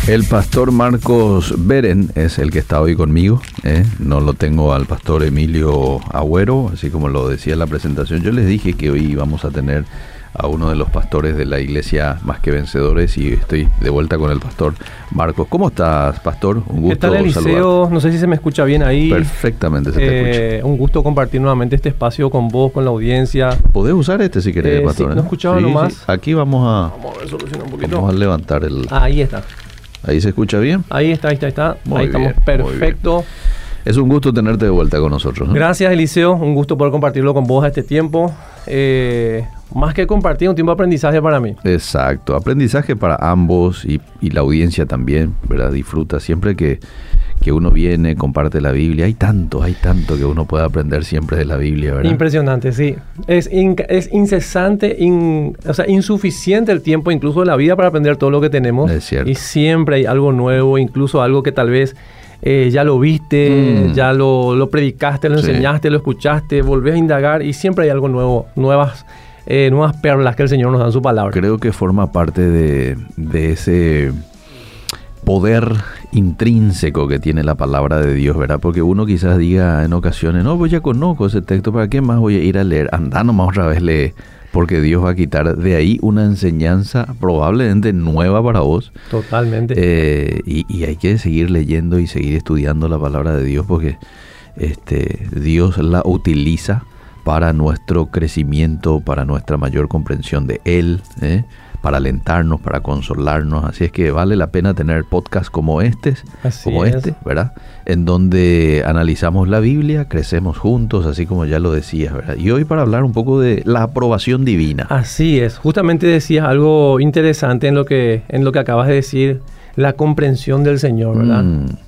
El pastor Marcos Beren es el que está hoy conmigo, no lo tengo al pastor Emilio Agüero, así como lo decía en la presentación. Yo les dije que hoy vamos a tener a uno de los pastores de la iglesia Más que Vencedores y estoy de vuelta con el pastor Marcos. ¿Cómo estás, pastor? Un gusto. ¿Qué tal, Eliseo? Saludarte. No sé si se me escucha bien ahí. Perfectamente se te escucha. Un gusto compartir nuevamente este espacio con vos, con la audiencia. Podés usar este si querés, pastor. Sí, no escuchaba nomás. Sí. Aquí vamos a ver, solucionar un poquito. Vamos a levantar el... Ahí está. ¿Ahí se escucha bien? Ahí está. Muy ahí bien, estamos, perfecto. Es un gusto tenerte de vuelta con nosotros, ¿no? Gracias, Eliseo. Un gusto poder compartirlo con vos a este tiempo. Más que compartir, un tiempo de aprendizaje para mí. Exacto, aprendizaje para ambos y la audiencia también, ¿verdad? Disfruta siempre que uno viene, comparte la Biblia. Hay tanto que uno puede aprender siempre de la Biblia, ¿verdad? Impresionante, sí. Es incesante, insuficiente el tiempo incluso de la vida para aprender todo lo que tenemos. Es cierto. Y siempre hay algo nuevo, incluso algo que tal vez ya lo viste, ya lo predicaste, lo enseñaste, lo escuchaste, volvés a indagar y siempre hay algo nuevo, nuevas perlas que el Señor nos da en su palabra. Creo que forma parte de ese poder intrínseco que tiene la palabra de Dios, ¿verdad? Porque uno quizás diga en ocasiones, no, pues ya conozco ese texto, ¿para qué más voy a ir a leer? Anda nomás otra vez lee, porque Dios va a quitar de ahí una enseñanza probablemente nueva para vos. Totalmente. Y hay que seguir leyendo y seguir estudiando la palabra de Dios porque Dios la utiliza para nuestro crecimiento, para nuestra mayor comprensión de Él, para alentarnos, para consolarnos. Así es que vale la pena tener podcasts como este, ¿verdad? En donde analizamos la Biblia, crecemos juntos, así como ya lo decías, ¿verdad? Y hoy para hablar un poco de la aprobación divina. Así es. Justamente decías algo interesante en lo que acabas de decir, la comprensión del Señor, ¿verdad?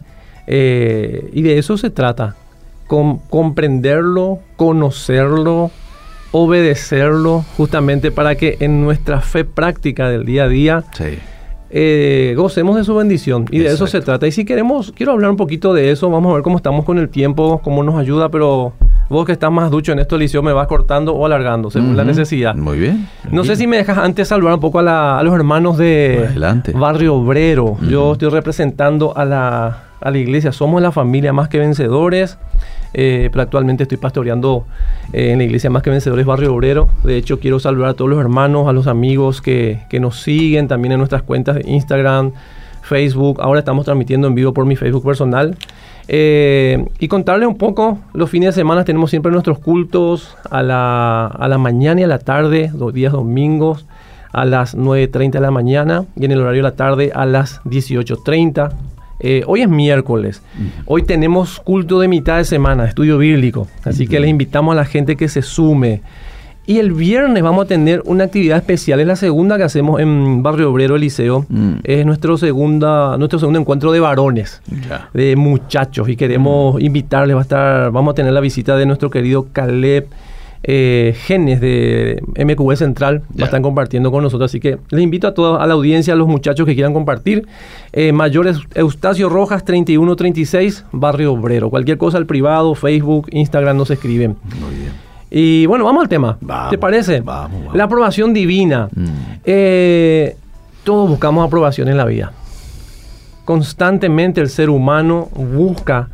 Y de eso se trata. Comprenderlo, conocerlo, obedecerlo, justamente para que en nuestra fe práctica del día a día gocemos de su bendición. Y de eso se trata. Y si quiero hablar un poquito de eso. Vamos a ver cómo estamos con el tiempo, cómo nos ayuda, pero vos que estás más ducho en esto, Eliseo, me vas cortando o alargando según la necesidad. Muy bien. No sé si me dejas antes saludar un poco a los hermanos de Barrio Obrero. Yo estoy representando a la iglesia. Somos la familia Más que Vencedores. Pero actualmente estoy pastoreando en la iglesia Más que Vencedores Barrio Obrero. De hecho, quiero saludar a todos los hermanos, a los amigos que nos siguen también en nuestras cuentas de Instagram, Facebook. Ahora estamos transmitiendo en vivo por mi Facebook personal. Y contarles un poco, los fines de semana tenemos siempre nuestros cultos a la mañana y a la tarde, los días domingos a las 9:30 de la mañana y en el horario de la tarde a las 18:30. Hoy es miércoles. Hoy tenemos culto de mitad de semana, estudio bíblico. Así que les invitamos a la gente que se sume. Y el viernes vamos a tener una actividad especial. Es la segunda que hacemos en Barrio Obrero, Eliseo. Es nuestro segundo encuentro de varones, de muchachos. Y queremos invitarles. Vamos a tener la visita de nuestro querido Caleb Genes de MQB Central. Va a estar compartiendo con nosotros, así que les invito a toda la audiencia, a los muchachos que quieran compartir. Mayores Eustacio Rojas 3136 Barrio Obrero. Cualquier cosa al privado, Facebook, Instagram nos escriben. Muy bien. Y bueno, vamos al tema. ¿Te parece? Vamos. La aprobación divina. Todos buscamos aprobación en la vida. Constantemente el ser humano busca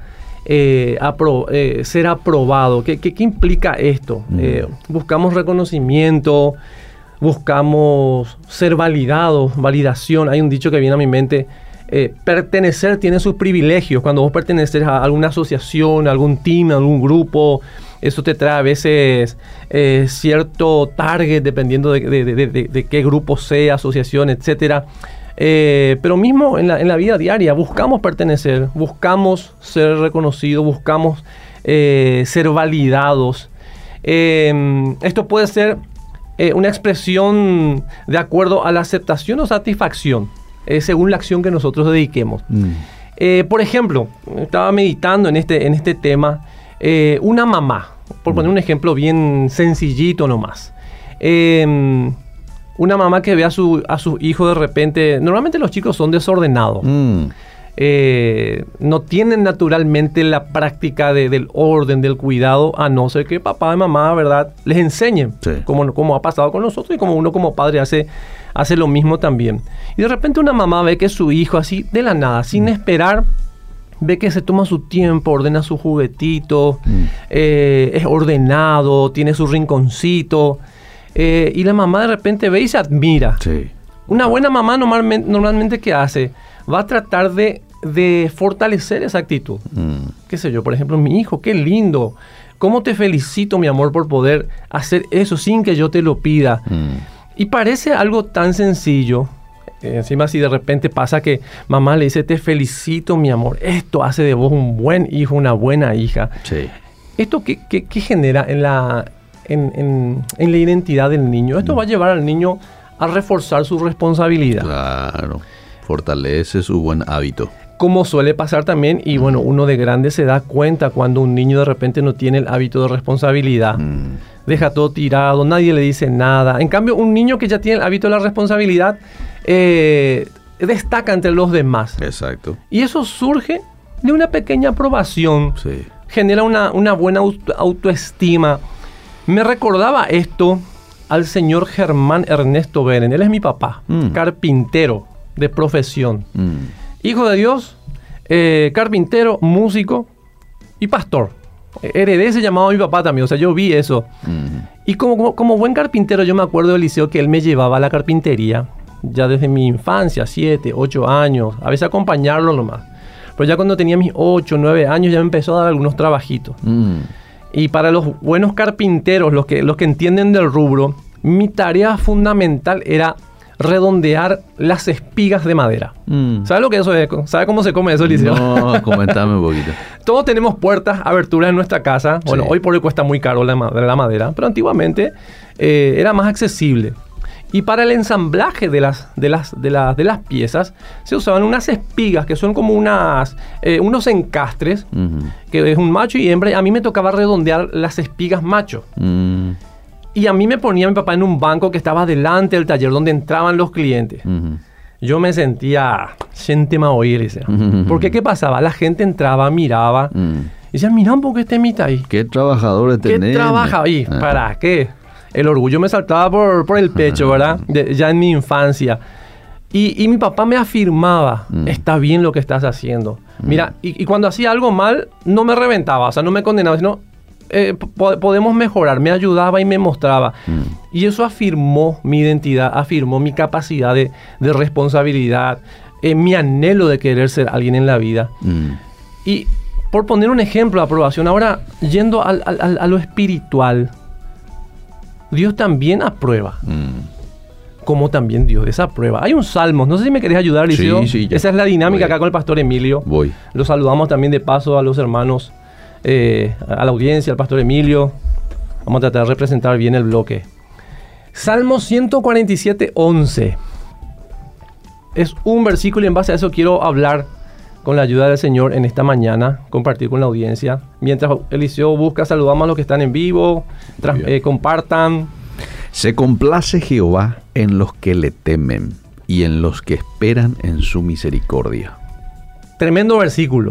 ser aprobado. ¿Qué implica esto? Buscamos reconocimiento, buscamos ser validados, validación. Hay un dicho que viene a mi mente, pertenecer tiene sus privilegios. Cuando vos perteneces a alguna asociación, a algún team, a algún grupo, eso te trae a veces cierto target, dependiendo de qué grupo sea, asociación, etcétera. Pero mismo en la vida diaria buscamos pertenecer, buscamos ser reconocidos, buscamos ser validados. Esto puede ser una expresión de acuerdo a la aceptación o satisfacción, según la acción que nosotros dediquemos. Por ejemplo, estaba meditando en este tema, una mamá, por poner un ejemplo bien sencillito nomás. Una mamá que ve a su hijo de repente. Normalmente los chicos son desordenados. No tienen naturalmente la práctica del orden, del cuidado, a no ser que papá y mamá, ¿verdad?, les enseñen, como ha pasado con nosotros y como uno como padre hace hace lo mismo también. Y de repente una mamá ve que su hijo así, de la nada, sin esperar, ve que se toma su tiempo, ordena su juguetito, es ordenado, tiene su rinconcito, y la mamá de repente ve y se admira. Sí. Una buena mamá normalmente ¿qué hace? Va a tratar de fortalecer esa actitud. Qué sé yo, por ejemplo, mi hijo, qué lindo. ¿Cómo te felicito, mi amor, por poder hacer eso sin que yo te lo pida? Y parece algo tan sencillo. Encima si de repente pasa que mamá le dice, te felicito, mi amor. Esto hace de vos un buen hijo, una buena hija. Sí. ¿Esto qué genera en la identidad del niño? Esto va a llevar al niño a reforzar su responsabilidad. Claro. Fortalece su buen hábito. Como suele pasar también, y bueno, uno de grande se da cuenta cuando un niño de repente no tiene el hábito de responsabilidad. Deja todo tirado, nadie le dice nada. En cambio, un niño que ya tiene el hábito de la responsabilidad destaca entre los demás. Exacto. Y eso surge de una pequeña aprobación. Sí. Genera una buena autoestima. Me recordaba esto al señor Germán Ernesto Beren. Él es mi papá, carpintero de profesión. Hijo de Dios, carpintero, músico y pastor. Heredé ese llamado a mi papá también, o sea, yo vi eso. Y como buen carpintero, yo me acuerdo del liceo que él me llevaba a la carpintería, ya desde mi infancia, 7, 8 años, a veces acompañarlo nomás. Pero ya cuando tenía mis 8, 9 años ya me empezó a dar algunos trabajitos. Y para los buenos carpinteros, los que entienden del rubro, mi tarea fundamental era redondear las espigas de madera. ¿Sabes lo que eso es? ¿Sabes cómo se come eso, Liceo? No, comentame un poquito. Todos tenemos puertas, aberturas en nuestra casa. Bueno, sí. Hoy por hoy cuesta muy caro la madera, pero antiguamente era más accesible. Y para el ensamblaje de las piezas se usaban unas espigas que son como unos encastres, que es un macho y hembra. Y a mí me tocaba redondear las espigas macho. Y a mí me ponía mi papá en un banco que estaba delante del taller donde entraban los clientes. Yo me sentía gente maoírice. Porque ¿qué pasaba? La gente entraba, miraba. Y decían, mira un poco este mitad ahí. ¿Qué trabajadores tenés? ¿Qué trabaja ahí? ¿Para qué? El orgullo me saltaba por el pecho, ¿verdad? Ya en mi infancia. Y mi papá me afirmaba, está bien lo que estás haciendo. Mira, y cuando hacía algo mal, no me reventaba, o sea, no me condenaba, sino podemos mejorar. Me ayudaba y me mostraba. Y eso afirmó mi identidad, afirmó mi capacidad de responsabilidad, mi anhelo de querer ser alguien en la vida. Y por poner un ejemplo de aprobación, ahora yendo a lo espiritual, Dios también aprueba. Como también Dios desaprueba. Hay un salmo, no sé si me querés ayudar, Liceo. Sí, esa es la dinámica acá con el pastor Emilio. Voy. Lo saludamos también de paso a los hermanos, a la audiencia, al pastor Emilio. Vamos a tratar de representar bien el bloque. Salmo 147, 11. Es un versículo y en base a eso quiero hablar con la ayuda del Señor en esta mañana, compartir con la audiencia. Mientras Eliseo busca, saludamos a los que están en vivo, compartan. Se complace Jehová en los que le temen y en los que esperan en su misericordia. Tremendo versículo.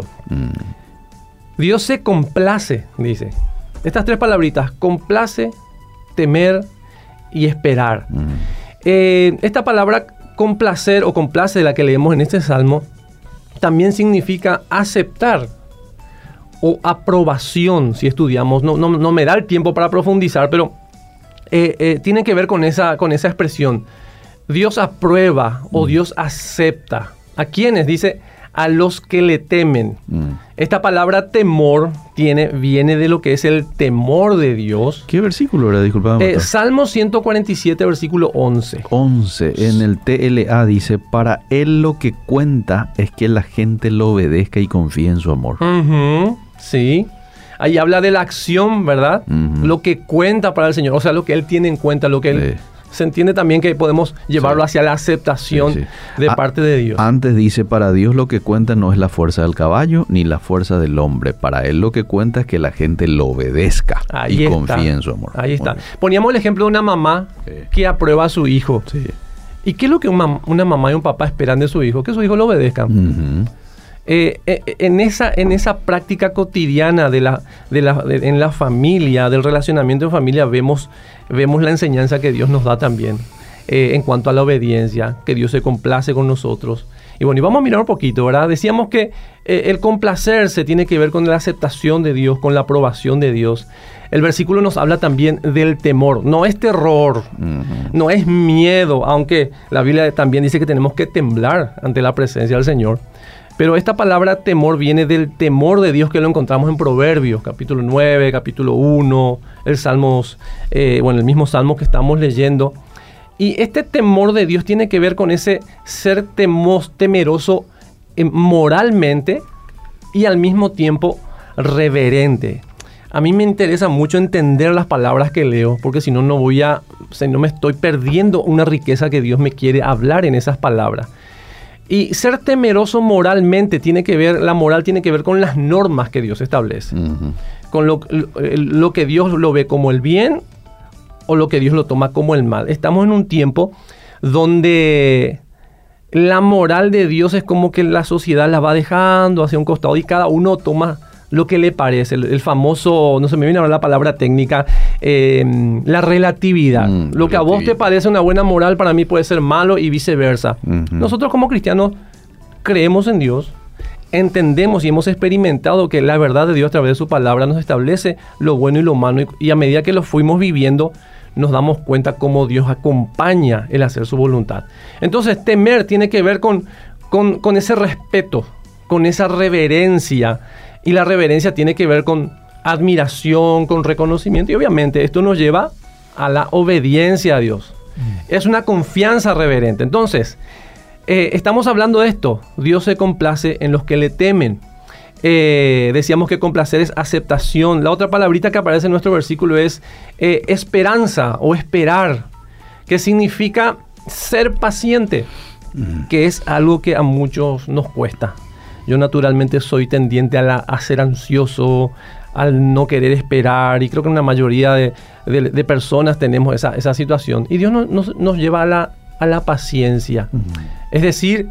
Dios se complace, dice. Estas tres palabritas, complace, temer y esperar. Esta palabra complacer o complace, de la que leemos en este salmo, también significa aceptar o aprobación, si estudiamos. No me da el tiempo para profundizar, pero tiene que ver con esa expresión. Dios aprueba o Dios acepta. ¿A quiénes? Dice, a los que le temen. Esta palabra temor viene de lo que es el temor de Dios. ¿Qué versículo era? Disculpa. Salmo 147, versículo 11. 11. En el TLA dice, para él lo que cuenta es que la gente lo obedezca y confíe en su amor. Sí. Ahí habla de la acción, ¿verdad? Lo que cuenta para el Señor. O sea, lo que Él tiene en cuenta, lo que Él... Se entiende también que podemos llevarlo hacia la aceptación de parte de Dios. Antes dice, para Dios lo que cuenta no es la fuerza del caballo ni la fuerza del hombre. Para Él lo que cuenta es que la gente lo obedezca y confíe en su amor. Ahí está. Poníamos el ejemplo de una mamá que aprueba a su hijo. ¿Y qué es lo que una mamá y un papá esperan de su hijo? Que su hijo lo obedezca. En esa práctica cotidiana en la familia, del relacionamiento en familia, vemos la enseñanza que Dios nos da también. en cuanto a la obediencia, que Dios se complace con nosotros. Y bueno, y vamos a mirar un poquito, ¿verdad? Decíamos que el complacerse tiene que ver con la aceptación de Dios, con la aprobación de Dios. El versículo nos habla también del temor. No es terror, no es miedo, aunque la Biblia también dice que tenemos que temblar ante la presencia del Señor. Pero esta palabra temor viene del temor de Dios, que lo encontramos en Proverbios, capítulo 9, capítulo 1, el mismo Salmo que estamos leyendo. Y este temor de Dios tiene que ver con ese ser temeroso moralmente y al mismo tiempo reverente. A mí me interesa mucho entender las palabras que leo, porque si no, no me estoy perdiendo una riqueza que Dios me quiere hablar en esas palabras. Y ser temeroso moralmente la moral tiene que ver con las normas que Dios establece, con lo que Dios lo ve como el bien o lo que Dios lo toma como el mal. Estamos en un tiempo donde la moral de Dios es como que la sociedad la va dejando hacia un costado y cada uno toma lo que le parece. El famoso, no se me viene ahora la palabra técnica, la relatividad. Lo que a vos te parece una buena moral, para mí puede ser malo y viceversa. Nosotros como cristianos creemos en Dios, entendemos y hemos experimentado que la verdad de Dios a través de su palabra nos establece lo bueno y lo malo, y a medida que lo fuimos viviendo nos damos cuenta cómo Dios acompaña el hacer su voluntad. Entonces temer tiene que ver con ese respeto, con esa reverencia, y la reverencia tiene que ver con admiración, con reconocimiento, y obviamente esto nos lleva a la obediencia a Dios. Es una confianza reverente. Entonces estamos hablando de esto. Dios se complace en los que le temen. Decíamos que complacer es aceptación. La otra palabrita que aparece en nuestro versículo es esperanza o esperar, que significa ser paciente, que es algo que a muchos nos cuesta. Yo naturalmente soy tendiente a ser ansioso, al no querer esperar, y creo que una mayoría de personas tenemos esa situación. Y Dios nos lleva a la paciencia. Es decir,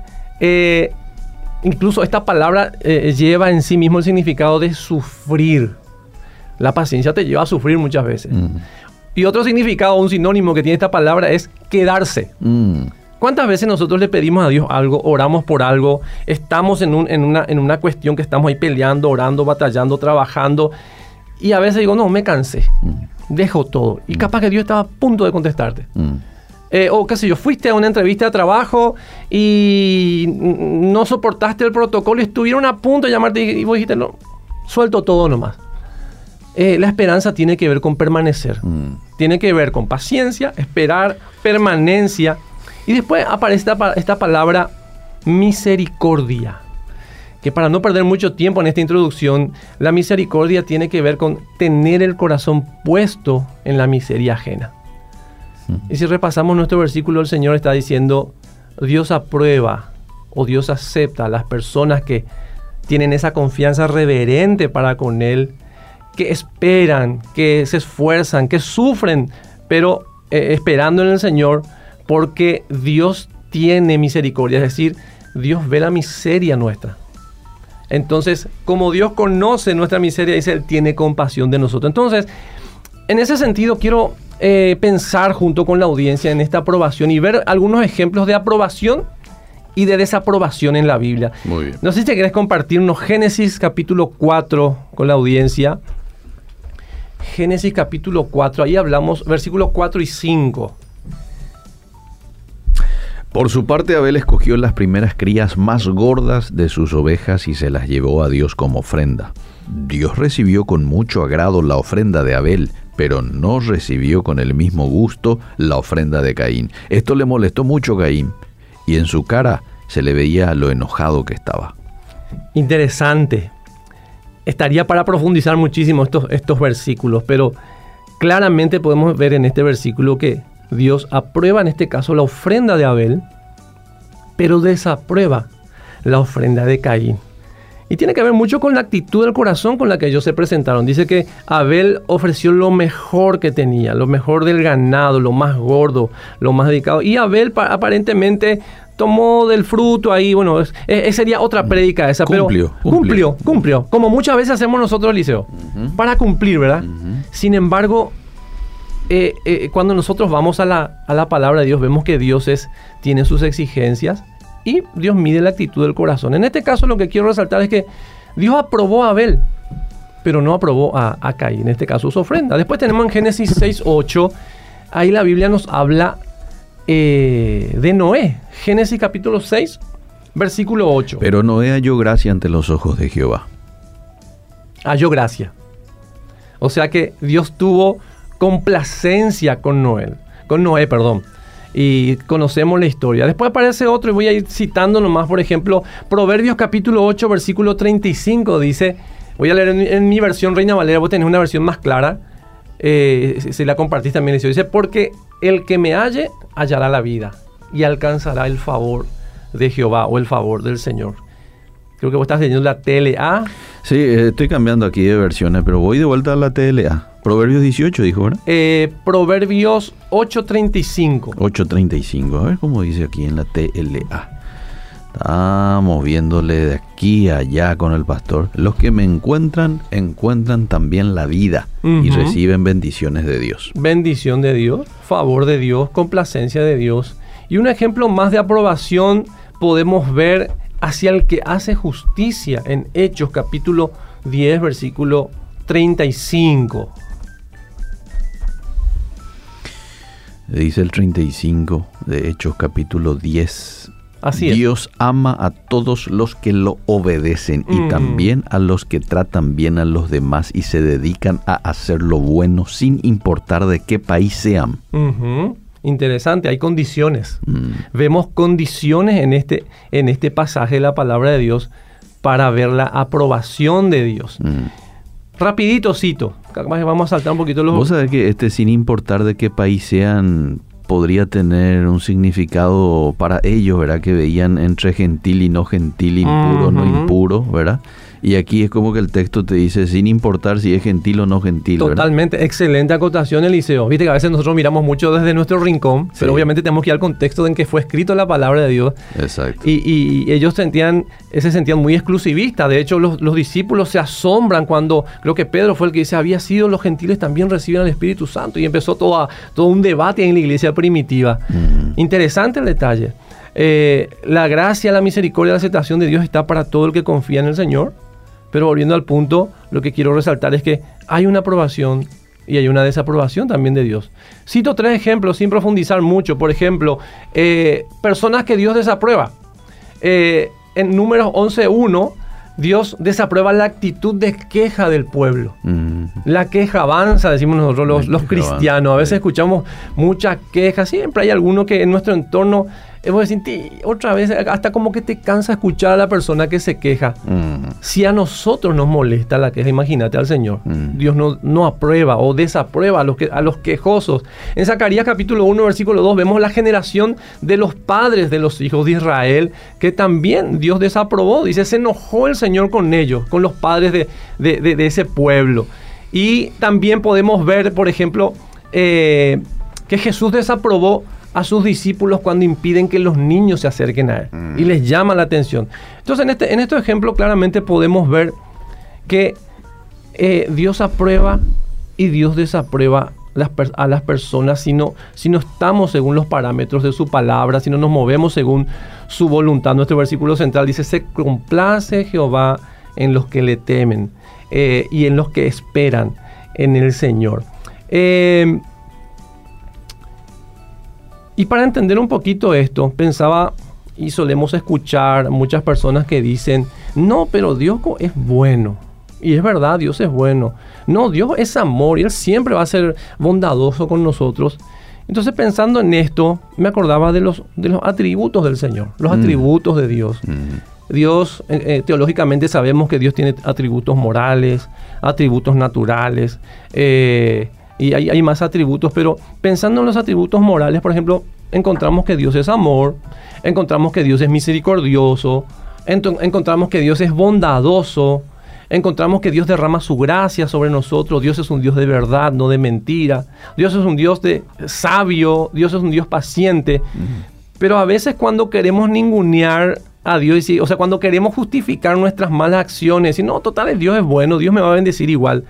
incluso esta palabra lleva en sí mismo el significado de sufrir. La paciencia te lleva a sufrir muchas veces. Y otro significado, un sinónimo que tiene esta palabra es quedarse. ¿Cuántas veces nosotros le pedimos a Dios algo, oramos por algo, estamos en una cuestión que estamos ahí peleando, orando, batallando, trabajando, y a veces digo, no, me cansé, dejo todo, y capaz que Dios estaba a punto de contestarte? O qué sé yo, fuiste a una entrevista de trabajo y no soportaste el protocolo y estuvieron a punto de llamarte y vos dijiste, no, suelto todo nomás. La esperanza tiene que ver con permanecer, tiene que ver con paciencia, esperar, permanencia. Y después aparece esta palabra misericordia, que para no perder mucho tiempo en esta introducción, la misericordia tiene que ver con tener el corazón puesto en la miseria ajena. Y si repasamos nuestro versículo, el Señor está diciendo, Dios aprueba o Dios acepta a las personas que tienen esa confianza reverente para con Él, que esperan, que se esfuerzan, que sufren, pero esperando en el Señor, porque Dios tiene misericordia, es decir, Dios ve la miseria nuestra. Entonces, como Dios conoce nuestra miseria, dice, Él tiene compasión de nosotros. Entonces, en ese sentido, quiero pensar junto con la audiencia en esta aprobación y ver algunos ejemplos de aprobación y de desaprobación en la Biblia. Muy bien. No sé si te querés compartir unos Génesis capítulo 4 con la audiencia. Génesis capítulo 4, ahí hablamos versículos 4 y 5. Por su parte, Abel escogió las primeras crías más gordas de sus ovejas y se las llevó a Dios como ofrenda. Dios recibió con mucho agrado la ofrenda de Abel, pero no recibió con el mismo gusto la ofrenda de Caín. Esto le molestó mucho a Caín, y en su cara se le veía lo enojado que estaba. Interesante. Estaría para profundizar muchísimo estos versículos, pero claramente podemos ver en este versículo que Dios aprueba en este caso la ofrenda de Abel, pero desaprueba la ofrenda de Caín. Y tiene que ver mucho con la actitud del corazón con la que ellos se presentaron. Dice que Abel ofreció lo mejor que tenía, lo mejor del ganado, lo más gordo, lo más dedicado. Y Abel aparentemente tomó del fruto ahí. Bueno, sería otra prédica esa. Cumplió. Como muchas veces hacemos nosotros, Eliseo, para cumplir, ¿verdad? Sin embargo, cuando nosotros vamos a la palabra de Dios, vemos que Dios tiene sus exigencias y Dios mide la actitud del corazón. En este caso lo que quiero resaltar es que Dios aprobó a Abel, pero no aprobó a Caín, en este caso su ofrenda. Después tenemos en Génesis 6:8, ahí la Biblia nos habla de Noé. Génesis capítulo 6, versículo 8. Pero Noé halló gracia ante los ojos de Jehová. Halló gracia. O sea que Dios tuvo complacencia con Noé. Y conocemos la historia. Después aparece otro y voy a ir citando nomás, por ejemplo, Proverbios capítulo 8, versículo 35 dice, voy a leer en mi versión Reina Valera, vos tenés una versión más clara, si la compartís también dice, porque el que me halle, hallará la vida y alcanzará el favor de Jehová o el favor del Señor. Creo que vos estás leyendo la TLA. Sí, estoy cambiando aquí de versiones, pero voy de vuelta a la TLA. Proverbios 18, dijo, ¿verdad? Proverbios 8:35. 8:35, a ver cómo dice aquí en la TLA. Estamos viéndole de aquí a allá con el pastor. Los que me encuentran también la vida y reciben bendiciones de Dios. Bendición de Dios, favor de Dios, complacencia de Dios. Y un ejemplo más de aprobación podemos ver hacia el que hace justicia en Hechos capítulo 10, versículo 35. Dice el 35 de Hechos capítulo 10. Así es. Dios ama a todos los que lo obedecen y también a los que tratan bien a los demás y se dedican a hacer lo bueno sin importar de qué país sean. Interesante, hay condiciones. Vemos condiciones en este pasaje de la palabra de Dios para ver la aprobación de Dios. Rapidito cito, vamos a saltar un poquito los... Vos sabés que sin importar de qué país sean, podría tener un significado para ellos, ¿verdad? Que veían entre gentil y no gentil, impuro, no impuro, ¿verdad? Y aquí es como que el texto te dice, sin importar si es gentil o no gentil. Totalmente, ¿verdad? Excelente acotación, Eliseo. Viste que a veces nosotros miramos mucho desde nuestro rincón, sí, pero obviamente tenemos que ir al contexto en que fue escrito la palabra de Dios. Exacto. Y ellos se sentían muy exclusivistas. De hecho, los discípulos se asombran cuando, creo que Pedro fue el que dice, había sido los gentiles también reciben al Espíritu Santo. Y empezó todo un debate en la iglesia primitiva. Interesante el detalle. La gracia, la misericordia, la aceptación de Dios está para todo el que confía en el Señor. Pero volviendo al punto, lo que quiero resaltar es que hay una aprobación y hay una desaprobación también de Dios. Cito 3 ejemplos sin profundizar mucho. Por ejemplo, personas que Dios desaprueba. En Números 11:1, Dios desaprueba la actitud de queja del pueblo. La queja avanza, decimos nosotros los cristianos. A veces escuchamos muchas quejas. Siempre hay alguno que en nuestro entorno... Vos decís, otra vez, hasta como que te cansa escuchar a la persona que se queja. Si a nosotros nos molesta la queja, imagínate al Señor. Dios no aprueba o desaprueba a los quejosos. En Zacarías capítulo 1, versículo 2, vemos la generación de los padres de los hijos de Israel, que también Dios desaprobó. Dice, se enojó el Señor con ellos, con los padres de ese pueblo. Y también podemos ver, por ejemplo, que Jesús desaprobó a sus discípulos cuando impiden que los niños se acerquen a él y les llama la atención. Entonces en este ejemplo claramente podemos ver que Dios aprueba y Dios desaprueba a las personas si no estamos según los parámetros de su palabra, si no nos movemos según su voluntad. Nuestro versículo central dice, se complace Jehová en los que le temen y en los que esperan en el Señor. Y para entender un poquito esto, pensaba y solemos escuchar muchas personas que dicen, no, pero Dios es bueno. Y es verdad, Dios es bueno. No, Dios es amor y Él siempre va a ser bondadoso con nosotros. Entonces, pensando en esto, me acordaba de los atributos del Señor, los atributos de Dios. Dios, teológicamente sabemos que Dios tiene atributos morales, atributos naturales, y hay más atributos, pero pensando en los atributos morales, por ejemplo, encontramos que Dios es amor, encontramos que Dios es misericordioso, encontramos que Dios es bondadoso, encontramos que Dios derrama su gracia sobre nosotros. Dios es un Dios de verdad, no de mentira. Dios es un Dios sabio, Dios es un Dios paciente. Pero a veces cuando queremos ningunear a Dios, cuando queremos justificar nuestras malas acciones, y no, total, Dios es bueno, Dios me va a bendecir igual.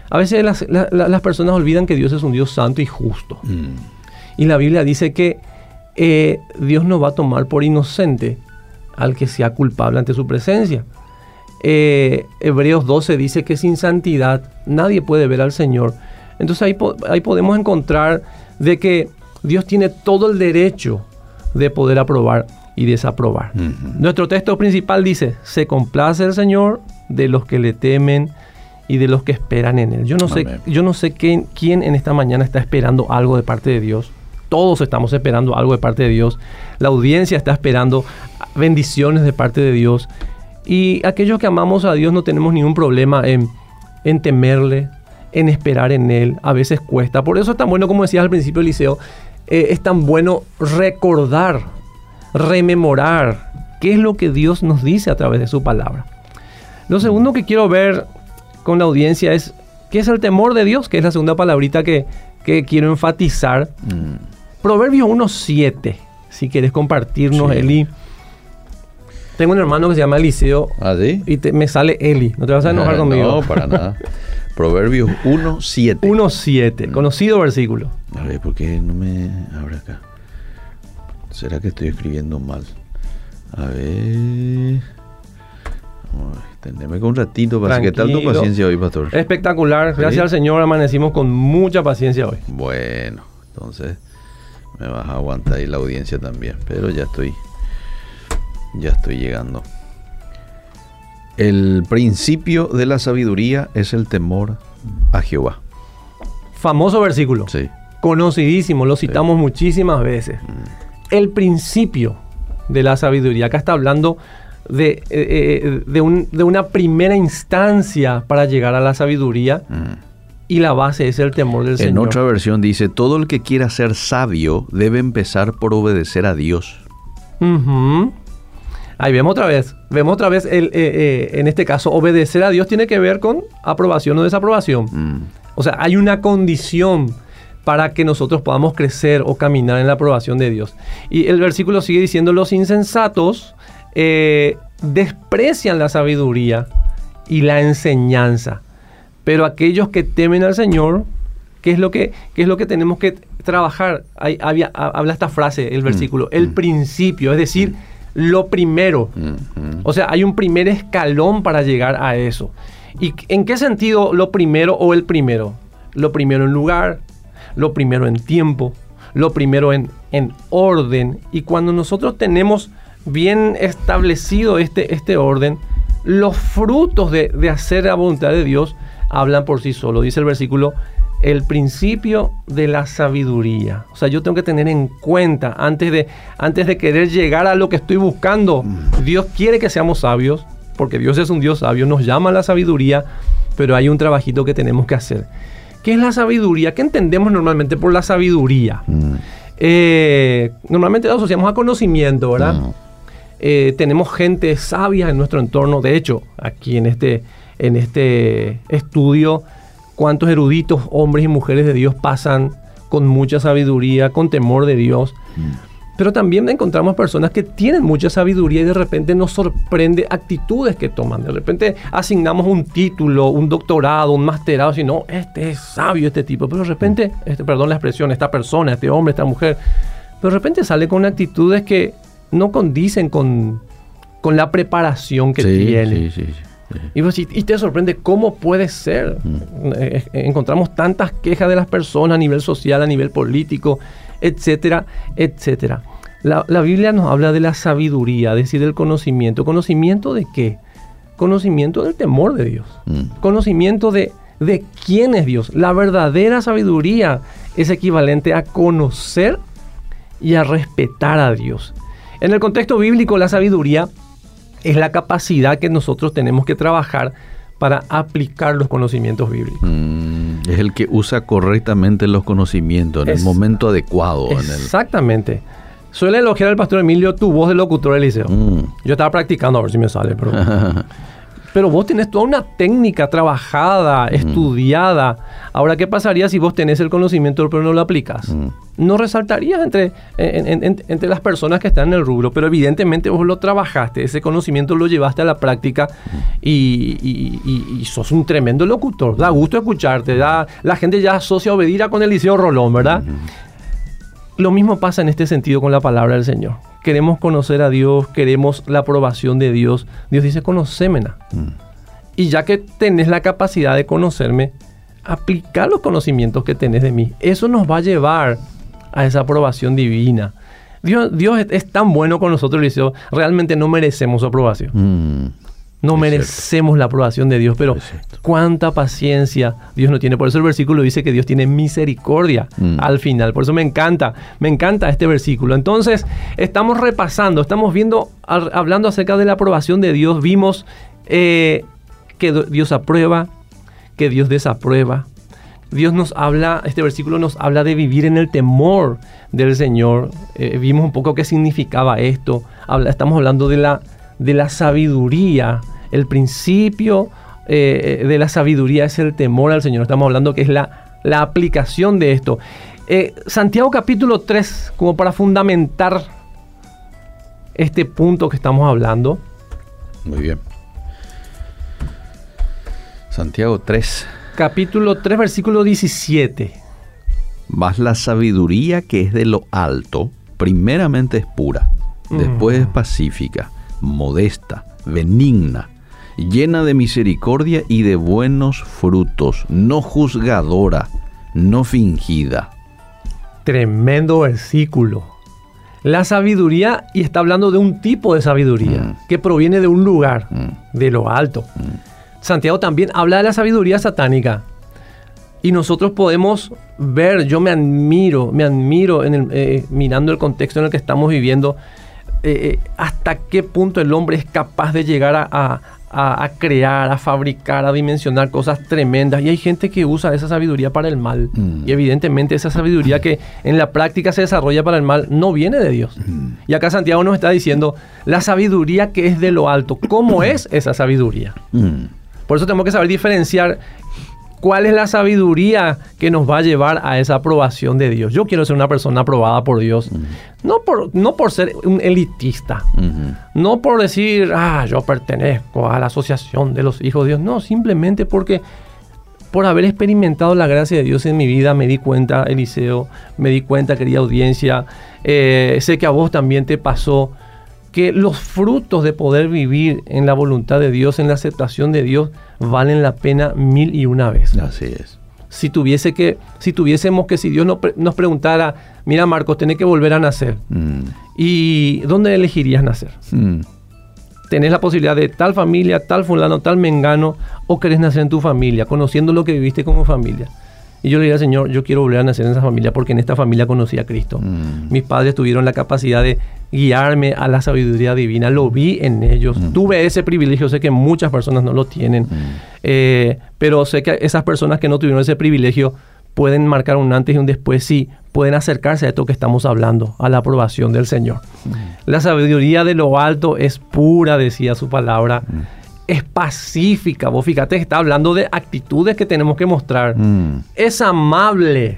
A veces las personas olvidan que Dios es un Dios santo y justo. Y la Biblia dice que Dios no va a tomar por inocente al que sea culpable ante su presencia. Hebreos 12 dice que sin santidad nadie puede ver al Señor. Entonces ahí podemos encontrar de que Dios tiene todo el derecho de poder aprobar y desaprobar. Nuestro texto principal dice: se complace el Señor de los que le temen y de los que esperan en Él. Yo no sé quién en esta mañana está esperando algo de parte de Dios. Todos estamos esperando algo de parte de Dios. La audiencia está esperando bendiciones de parte de Dios. Y aquellos que amamos a Dios no tenemos ningún problema en temerle, en esperar en Él. A veces cuesta. Por eso es tan bueno, como decías al principio, Eliseo, es tan bueno recordar, rememorar qué es lo que Dios nos dice a través de su palabra. Lo segundo que quiero ver con la audiencia es qué es el temor de Dios, que es la segunda palabrita que quiero enfatizar. Proverbios 1:7, si quieres compartirnos, sí. Eli. Tengo un hermano que se llama Eliseo. ¿Ah, sí? Y me sale Eli. ¿No te vas a enojar conmigo? No, para nada. Proverbios 1:7. 1:7, conocido versículo. A ver, ¿por qué no me abre acá? ¿Será que estoy escribiendo mal? A ver... Tendreme con un ratito. ¿Qué tal tu paciencia hoy, pastor? Espectacular. Gracias, ¿sí? Al Señor amanecimos con mucha paciencia hoy. Bueno, entonces me vas a aguantar ahí la audiencia también. Pero ya estoy llegando. El principio de la sabiduría es el temor a Jehová. Famoso versículo. Sí. Conocidísimo, lo citamos muchísimas veces. El principio de la sabiduría. Acá está hablando de una primera instancia para llegar a la sabiduría. Y la base es el temor del Señor. En otra versión dice: todo el que quiera ser sabio debe empezar por obedecer a Dios. Ahí vemos otra vez, en este caso, obedecer a Dios tiene que ver con aprobación o desaprobación. O sea, hay una condición para que nosotros podamos crecer o caminar en la aprobación de Dios. Y el versículo sigue diciendo: los insensatos desprecian la sabiduría y la enseñanza, pero aquellos que temen al Señor, ¿qué es lo que tenemos que trabajar? Habla esta frase, el versículo, el principio, es decir, lo primero. O sea, hay un primer escalón para llegar a eso. ¿Y en qué sentido lo primero o el primero? Lo primero en lugar, lo primero en tiempo, lo primero en orden. Y cuando nosotros tenemos bien establecido este orden, los frutos de hacer la voluntad de Dios hablan por sí solos. Dice el versículo: el principio de la sabiduría. O sea, yo tengo que tener en cuenta, antes de querer llegar a lo que estoy buscando, Dios quiere que seamos sabios, porque Dios es un Dios sabio, nos llama a la sabiduría, pero hay un trabajito que tenemos que hacer. ¿Qué es la sabiduría? ¿Qué entendemos normalmente por la sabiduría? Normalmente lo asociamos a conocimiento, ¿verdad? Tenemos gente sabia en nuestro entorno. De hecho, aquí en este estudio, cuántos eruditos, hombres y mujeres de Dios pasan con mucha sabiduría, con temor de Dios. Pero también encontramos personas que tienen mucha sabiduría y de repente nos sorprende actitudes que toman. De repente asignamos un título, un doctorado, un masterado, y no, este es sabio, este tipo. Pero de repente, perdón la expresión, esta persona, este hombre, esta mujer, pero de repente sale con actitudes que no condicen con la preparación que tiene. Sí. Y te sorprende cómo puede ser. Encontramos tantas quejas de las personas a nivel social, a nivel político, etcétera, etcétera. La Biblia nos habla de la sabiduría, es decir, del conocimiento. ¿Conocimiento de qué? Conocimiento del temor de Dios. Conocimiento de quién es Dios. La verdadera sabiduría es equivalente a conocer y a respetar a Dios. En el contexto bíblico, la sabiduría es la capacidad que nosotros tenemos que trabajar para aplicar los conocimientos bíblicos. Es el que usa correctamente los conocimientos en el momento adecuado. Exactamente. Suele elogiar al pastor Emilio tu voz de locutor, Eliseo. Yo estaba practicando a ver si me sale, pero Pero vos tenés toda una técnica trabajada, estudiada. Ahora, ¿qué pasaría si vos tenés el conocimiento pero no lo aplicás? No resaltarías entre las personas que están en el rubro, pero evidentemente vos lo trabajaste, ese conocimiento lo llevaste a la práctica y sos un tremendo locutor. Da gusto escucharte, la gente ya asocia Obedira con Eliseo Rolón, ¿verdad? Lo mismo pasa en este sentido con la palabra del Señor. Queremos conocer a Dios, queremos la aprobación de Dios. Dios dice, conocémena. Y ya que tenés la capacidad de conocerme, aplica los conocimientos que tenés de mí. Eso nos va a llevar a esa aprobación divina. Dios es tan bueno con nosotros, Eliseo, realmente no merecemos su aprobación. No merecemos la aprobación de Dios, pero cuánta paciencia Dios no tiene. Por eso el versículo dice que Dios tiene misericordia al final. Por eso me encanta este versículo. Entonces, estamos repasando, estamos viendo, hablando acerca de la aprobación de Dios. Vimos que Dios aprueba, que Dios desaprueba. Dios nos habla, este versículo nos habla de vivir en el temor del Señor. Vimos un poco qué significaba esto. Estamos hablando de la sabiduría. El principio de la sabiduría es el temor al Señor. Estamos hablando que es la aplicación de esto. Santiago capítulo 3, como para fundamentar este punto que estamos hablando. Muy bien. Santiago 3. Capítulo 3, versículo 17. Mas la sabiduría que es de lo alto, primeramente es pura, después es pacífica, modesta, benigna, llena de misericordia y de buenos frutos, no juzgadora, no fingida. Tremendo versículo. La sabiduría, y está hablando de un tipo de sabiduría que proviene de un lugar, de lo alto. Santiago también habla de la sabiduría satánica. Y nosotros podemos ver, yo me admiro mirando el contexto en el que estamos viviendo, hasta qué punto el hombre es capaz de llegar a crear, a fabricar, a dimensionar cosas tremendas. Y hay gente que usa esa sabiduría para el mal. Y evidentemente esa sabiduría que en la práctica se desarrolla para el mal no viene de Dios. Y acá Santiago nos está diciendo la sabiduría que es de lo alto. ¿Cómo es esa sabiduría? Por eso tenemos que saber diferenciar cuál es la sabiduría que nos va a llevar a esa aprobación de Dios. Yo quiero ser una persona aprobada por Dios. No por ser un elitista. No por decir, yo pertenezco a la asociación de los hijos de Dios. No, simplemente porque por haber experimentado la gracia de Dios en mi vida, me di cuenta, Eliseo, me di cuenta, querida audiencia, sé que a vos también te pasó, que los frutos de poder vivir en la voluntad de Dios, en la aceptación de Dios, valen la pena 1001 veces. Así es. Si Dios nos preguntara, mira Marcos, tenés que volver a nacer. ¿Y dónde elegirías nacer? ¿Tenés la posibilidad de tal familia, tal fulano, tal mengano, o querés nacer en tu familia, conociendo lo que viviste como familia? Y yo le diría, Señor, yo quiero volver a nacer en esa familia porque en esta familia conocí a Cristo. Mis padres tuvieron la capacidad de guiarme a la sabiduría divina. Lo vi en ellos. Tuve ese privilegio. Sé que muchas personas no lo tienen. Pero sé que esas personas que no tuvieron ese privilegio pueden marcar un antes y un después. Sí, pueden acercarse a esto que estamos hablando, a la aprobación del Señor. La sabiduría de lo alto es pura, decía su palabra. Es pacífica. Vos fíjate que está hablando de actitudes que tenemos que mostrar. Es amable.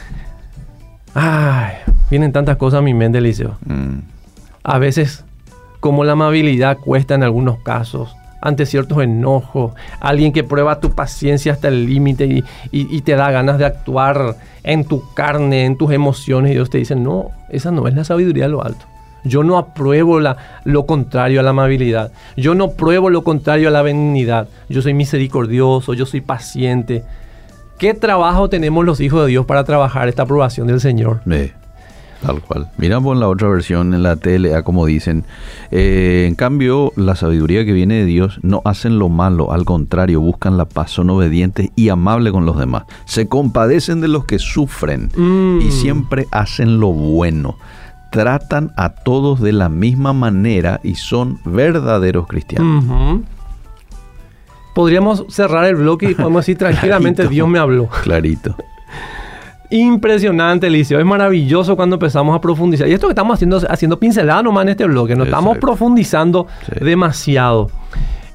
Vienen tantas cosas a mi mente, Eliseo. A veces, como la amabilidad cuesta en algunos casos, ante ciertos enojos, alguien que prueba tu paciencia hasta el límite y te da ganas de actuar en tu carne, en tus emociones, y Dios te dice, no, esa no es la sabiduría de lo alto. Yo no apruebo lo contrario a la amabilidad. Yo no pruebo lo contrario a la benignidad. Yo soy misericordioso, yo soy paciente. ¿Qué trabajo tenemos los hijos de Dios para trabajar esta aprobación del Señor? Tal cual. Miramos en la otra versión, en la TLA, como dicen. En cambio, la sabiduría que viene de Dios no hacen lo malo. Al contrario, buscan la paz, son obedientes y amables con los demás. Se compadecen de los que sufren y siempre hacen lo bueno. Tratan a todos de la misma manera y son verdaderos cristianos. Podríamos cerrar el bloque y podemos decir tranquilamente, clarito, Dios me habló. Clarito. Impresionante, Eliseo. Es maravilloso cuando empezamos a profundizar. Y esto que estamos haciendo pincelada nomás en este bloque. No estamos profundizando demasiado.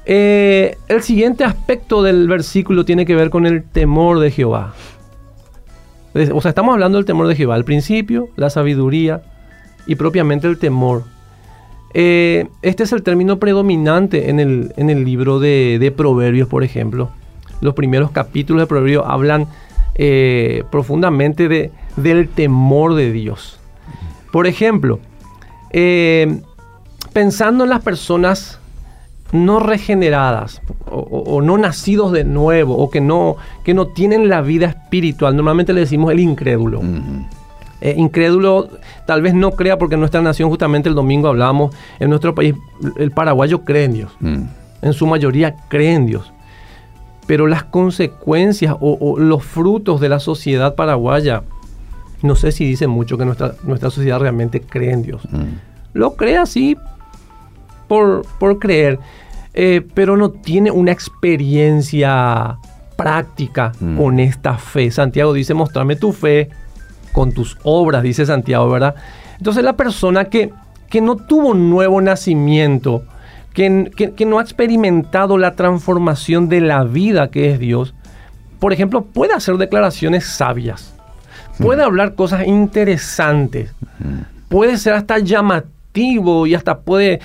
El siguiente aspecto del versículo tiene que ver con el temor de Jehová. O sea, estamos hablando del temor de Jehová, el principio, la sabiduría y propiamente el temor. Este es el término predominante en el libro de Proverbios, por ejemplo. Los primeros capítulos de Proverbios hablan profundamente del temor de Dios. Por ejemplo, pensando en las personas no regeneradas o no nacidos de nuevo o que no tienen la vida espiritual, normalmente le decimos el incrédulo. Incrédulo tal vez no crea, porque en nuestra nación, justamente el domingo hablábamos, en nuestro país el paraguayo cree en Dios. En su mayoría cree en Dios. Pero las consecuencias o los frutos de la sociedad paraguaya, no sé si dicen mucho que nuestra sociedad realmente cree en Dios. Lo cree así por creer, pero no tiene una experiencia práctica con esta fe. Santiago dice, mostrame tu fe con tus obras, dice Santiago, ¿verdad? Entonces la persona que no tuvo un nuevo nacimiento, que no ha experimentado la transformación de la vida que es Dios, por ejemplo, puede hacer declaraciones sabias, puede hablar cosas interesantes, puede ser hasta llamativo y hasta puede,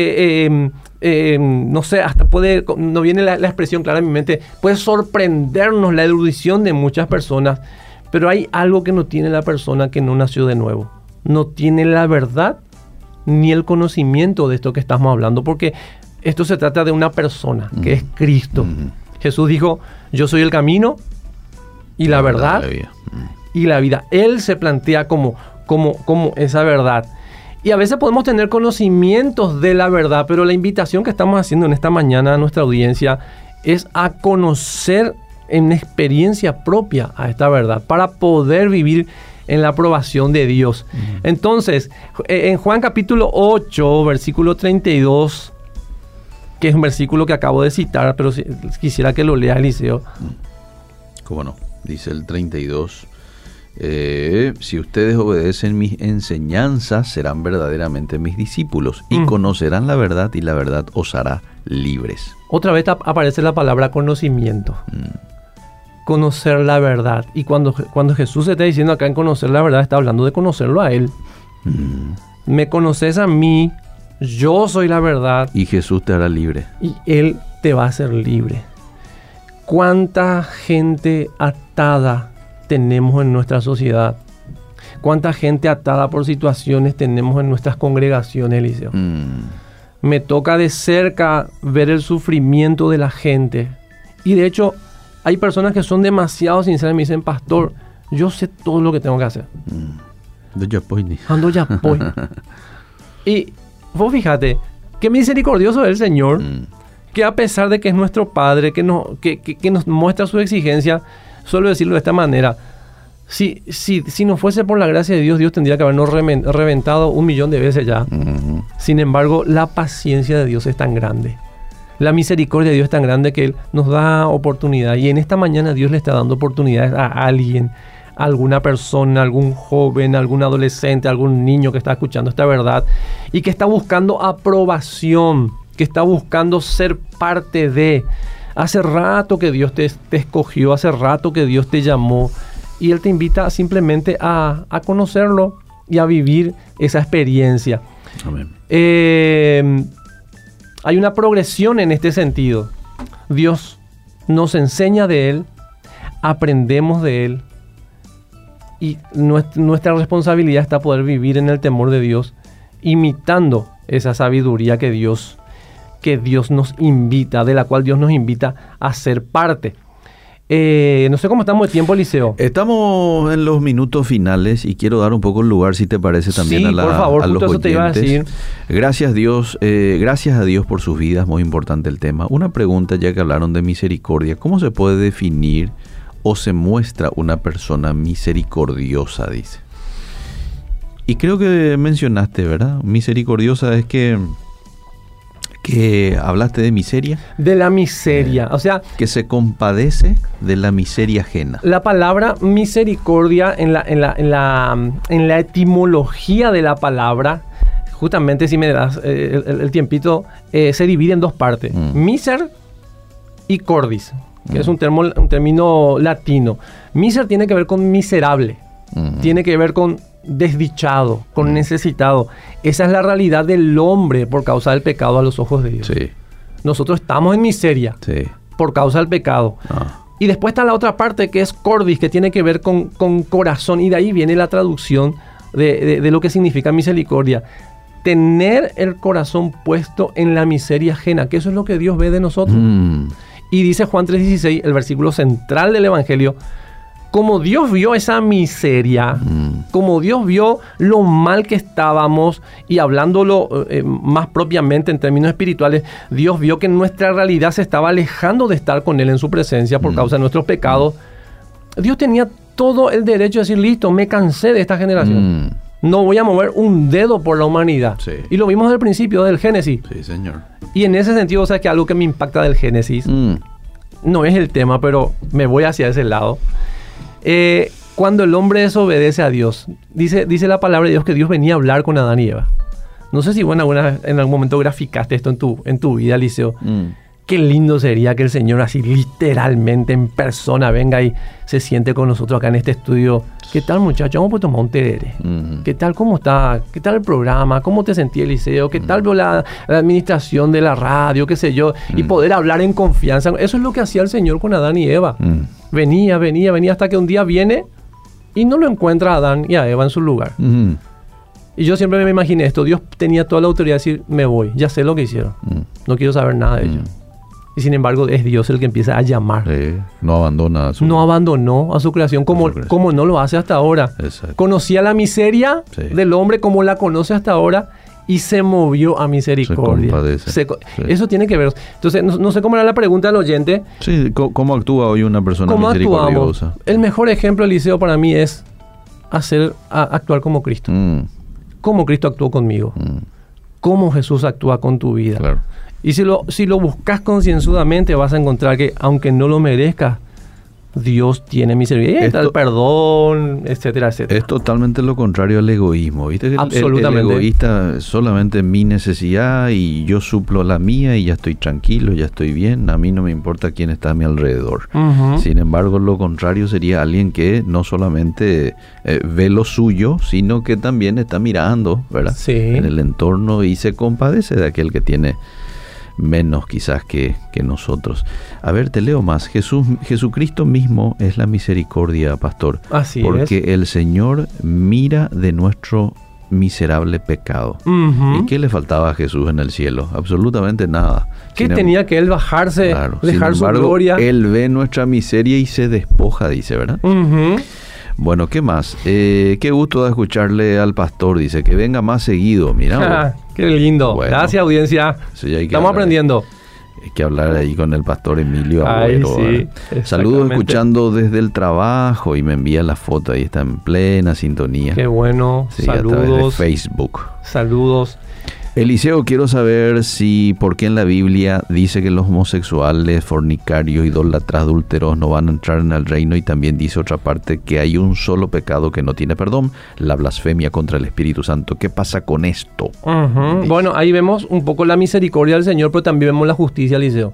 no sé, hasta puede, no viene la expresión clara en mi mente, puede sorprendernos la erudición de muchas personas, pero hay algo que no tiene la persona que no nació de nuevo. No tiene la verdad ni el conocimiento de esto que estamos hablando, porque esto se trata de una persona que es Cristo. Jesús dijo, yo soy el camino y la verdad y la vida. Él se plantea como esa verdad. Y a veces podemos tener conocimientos de la verdad, pero la invitación que estamos haciendo en esta mañana a nuestra audiencia es a conocer en experiencia propia a esta verdad, para poder vivir en la aprobación de Dios. Entonces, en Juan capítulo 8, versículo 32, que es un versículo que acabo de citar, pero quisiera que lo lea Eliseo. ¿Cómo no? Dice el 32, si ustedes obedecen mis enseñanzas, serán verdaderamente mis discípulos y conocerán la verdad, y la verdad os hará libres. Otra vez aparece la palabra conocimiento. Conocer la verdad. Y cuando Jesús se está diciendo acá en conocer la verdad, está hablando de conocerlo a Él. Me conoces a mí, yo soy la verdad. Y Jesús te hará libre. Y Él te va a hacer libre. ¿Cuánta gente atada tenemos en nuestra sociedad? ¿Cuánta gente atada por situaciones tenemos en nuestras congregaciones, Eliseo? Me toca de cerca ver el sufrimiento de la gente. Y de hecho, hay personas que son demasiado sinceras y me dicen, pastor, yo sé todo lo que tengo que hacer. Ando ya voy. Y vos fíjate, qué misericordioso es el Señor, que a pesar de que es nuestro Padre, que nos muestra su exigencia, suelo decirlo de esta manera, si no fuese por la gracia de Dios, Dios tendría que habernos reventado 1.000.000 de veces ya. Sin embargo, la paciencia de Dios es tan grande. La misericordia de Dios es tan grande que Él nos da oportunidad. Y en esta mañana Dios le está dando oportunidades a alguien, a alguna persona, algún joven, algún adolescente, algún niño que está escuchando esta verdad y que está buscando aprobación, que está buscando ser parte de. Hace rato que Dios te escogió, hace rato que Dios te llamó y Él te invita simplemente a conocerlo y a vivir esa experiencia. Amén. Hay una progresión en este sentido. Dios nos enseña de Él, aprendemos de Él y nuestra responsabilidad está poder vivir en el temor de Dios, imitando esa sabiduría que Dios nos invita, de la cual Dios nos invita a ser parte. No sé cómo estamos de tiempo, Eliseo. Estamos en los minutos finales y quiero dar un poco el lugar, si te parece, también por favor, a los oyentes. Eso te iba a decir. Gracias a Dios por sus vidas, muy importante el tema. Una pregunta, ya que hablaron de misericordia, ¿cómo se puede definir o se muestra una persona misericordiosa? Dice. Y creo que mencionaste, ¿verdad? Misericordiosa es que hablaste de miseria. De la miseria, o sea, que se compadece de la miseria ajena. La palabra misericordia en la etimología de la palabra justamente si me das el tiempito, se divide en dos partes. Miser y cordis, que es un término latino. Miser tiene que ver con miserable, tiene que ver con desdichado, con necesitado. Esa es la realidad del hombre por causa del pecado a los ojos de Dios. Sí. Nosotros estamos en miseria por causa del pecado. Y después está la otra parte que es cordis, que tiene que ver con corazón, y de ahí viene la traducción de lo que significa misericordia. Tener el corazón puesto en la miseria ajena, que eso es lo que Dios ve de nosotros. Y dice Juan 3:16, el versículo central del Evangelio, como Dios vio esa miseria, como Dios vio lo mal que estábamos, y hablándolo más propiamente en términos espirituales, Dios vio que nuestra realidad se estaba alejando de estar con Él en su presencia por causa de nuestros pecados. Dios tenía todo el derecho de decir, listo, me cansé de esta generación. No voy a mover un dedo por la humanidad. Sí. Y lo vimos desde el principio del Génesis. Sí, señor. Y en ese sentido, o sea, que algo que me impacta del Génesis, no es el tema, pero me voy hacia ese lado. Cuando el hombre desobedece a Dios, dice la palabra de Dios que Dios venía a hablar con Adán y Eva. No sé si en algún momento graficaste esto en tu vida, Eliseo. Qué lindo sería que el Señor así literalmente en persona venga y se siente con nosotros acá en este estudio. ¿Qué tal, muchachos? Vamos a tomar un tereré. ¿Qué tal? ¿Cómo está? ¿Qué tal el programa? ¿Cómo te sentí, Eliseo? ¿Qué tal la administración de la radio? ¿Qué sé yo? Y poder hablar en confianza. Eso es lo que hacía el Señor con Adán y Eva. Venía hasta que un día viene y no lo encuentra a Adán y a Eva en su lugar. Y yo siempre me imaginé esto. Dios tenía toda la autoridad de decir, me voy, ya sé lo que hicieron. No quiero saber nada de ellos. Y sin embargo es Dios el que empieza a llamar. No abandonó a su creación como no lo hace hasta ahora. Exacto. Conocía la miseria del hombre como la conoce hasta ahora y se movió a misericordia. Eso tiene que ver. Entonces, no sé cómo era la pregunta del oyente. Sí, ¿cómo actúa hoy una persona misericordiosa? Actuamos? El mejor ejemplo, Eliseo, para mí es actuar como Cristo. Cómo Cristo actuó conmigo. Cómo Jesús actúa con tu vida. Claro. Y si lo buscas concienzudamente, vas a encontrar que, aunque no lo merezcas, Dios tiene misericordia, el perdón, etcétera, etcétera. Es totalmente lo contrario al egoísmo. ¿Viste? Que Absolutamente. El egoísta solamente mi necesidad y yo suplo la mía y ya estoy tranquilo, ya estoy bien. A mí no me importa quién está a mi alrededor. Sin embargo, lo contrario sería alguien que no solamente ve lo suyo, sino que también está mirando, ¿verdad? Sí. En el entorno y se compadece de aquel que tiene menos quizás que nosotros. A ver, te leo más. Jesucristo mismo es la misericordia, pastor. Así porque es. El Señor mira de nuestro miserable pecado. ¿Y qué le faltaba a Jesús en el cielo? Absolutamente nada. ¿Qué tenía que Él bajarse, dejar su gloria? Él ve nuestra miseria y se despoja, dice, ¿verdad? Bueno, ¿qué más? Qué gusto de escucharle al pastor. Dice que venga más seguido. Mira. Qué lindo. Bueno, gracias, audiencia. Estamos aprendiendo. Hay que hablar ahí con el pastor Emilio Agüero. Sí, saludos escuchando desde el trabajo y me envía la foto. Ahí está en plena sintonía. Qué bueno. Sí, saludos. A través de Facebook. Saludos. Eliseo, quiero saber por qué en la Biblia dice que los homosexuales, fornicarios, idólatras, adúlteros no van a entrar en el reino, y también dice otra parte que hay un solo pecado que no tiene perdón, la blasfemia contra el Espíritu Santo. ¿Qué pasa con esto? Bueno, ahí vemos un poco la misericordia del Señor, pero también vemos la justicia, Eliseo.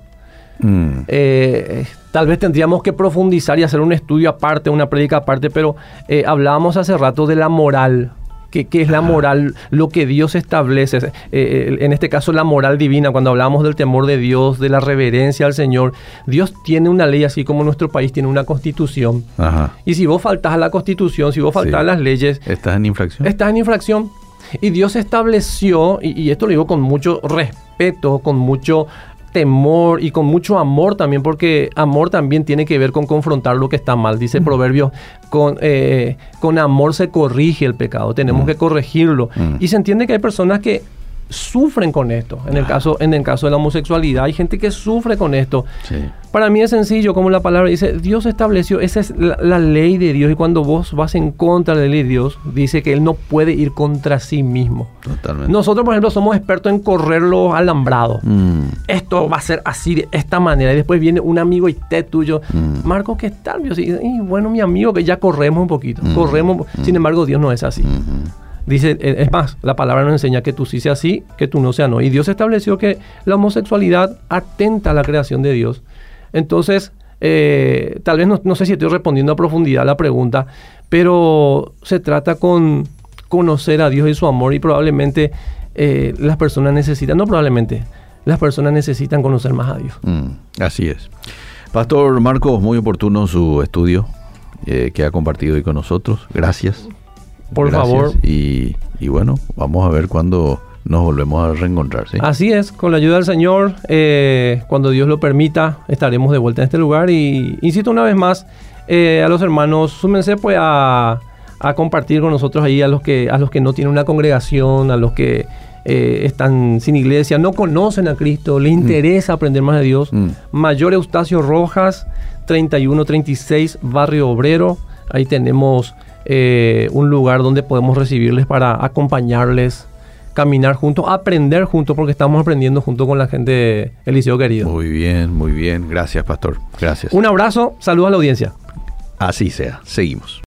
Tal vez tendríamos que profundizar y hacer un estudio aparte, una prédica aparte, pero hablábamos hace rato de la moral. ¿Qué es la moral? Lo que Dios establece. En este caso, la moral divina. Cuando hablamos del temor de Dios, de la reverencia al Señor, Dios tiene una ley, así como nuestro país tiene una constitución. Y si vos faltás a la constitución, si vos faltás a las leyes, ¿estás en infracción? Estás en infracción. Y Dios estableció, y esto lo digo con mucho respeto, con mucho temor y con mucho amor también, porque amor también tiene que ver con confrontar lo que está mal. Dice Proverbios, con amor se corrige el pecado, tenemos que corregirlo. Y se entiende que hay personas que sufren con esto. En el caso de la homosexualidad, hay gente que sufre con esto. Para mí es sencillo, como la palabra dice, Dios estableció, esa es la ley de Dios, y cuando vos vas en contra de la ley de Dios, dice que Él no puede ir contra sí mismo. Totalmente. Nosotros, por ejemplo, somos expertos en correr los alambrados. Esto va a ser así, de esta manera, y después viene un amigo y tuyo, Marco, ¿qué tal? Y bueno, mi amigo, que ya corremos un poquito, corremos, sin embargo, Dios no es así. Dice, es más, la palabra nos enseña que tú sí seas sí, que tú no seas no. Y Dios estableció que la homosexualidad atenta a la creación de Dios. Entonces, tal vez no sé si estoy respondiendo a profundidad la pregunta, pero se trata con conocer a Dios y su amor, y probablemente las personas necesitan conocer más a Dios. Así es. Pastor Marcos, muy oportuno su estudio que ha compartido hoy con nosotros. Gracias. Por favor. Y bueno, vamos a ver cuándo nos volvemos a reencontrar, ¿sí? Así es, con la ayuda del Señor, cuando Dios lo permita, estaremos de vuelta en este lugar. Y insisto una vez más a los hermanos, súmense pues a compartir con nosotros ahí, a los que no tienen una congregación, a los que están sin iglesia, no conocen a Cristo, les interesa aprender más de Dios. Mayor Eustacio Rojas, 3136, Barrio Obrero. Ahí tenemos un lugar donde podemos recibirles para acompañarles, caminar juntos, aprender juntos, porque estamos aprendiendo junto con la gente del Liceo Querido. Muy bien. Gracias, pastor. Gracias. Un abrazo, saludos a la audiencia. Así sea. Seguimos.